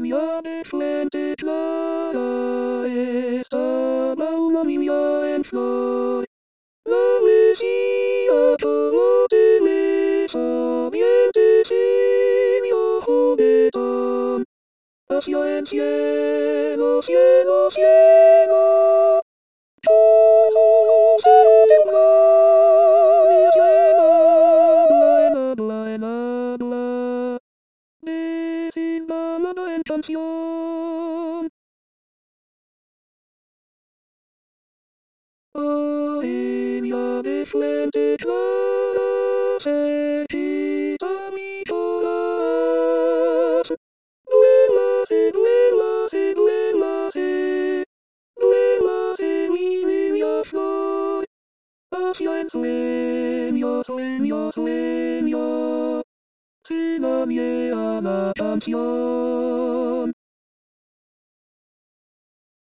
niña de frente clara, estaba una niña en flor. La Mesía como de mesa, dientes y juguetón, hacia el cielo, cielo, cielo. Todos temblor y helada, desinvalada en canción. Oh, ella de frente clara se quita mi corazón. Duérmase, duérmase, duérmase, duérmase mi niña flor. Hacia el sueño, sueño, sueño, se la niega la canción.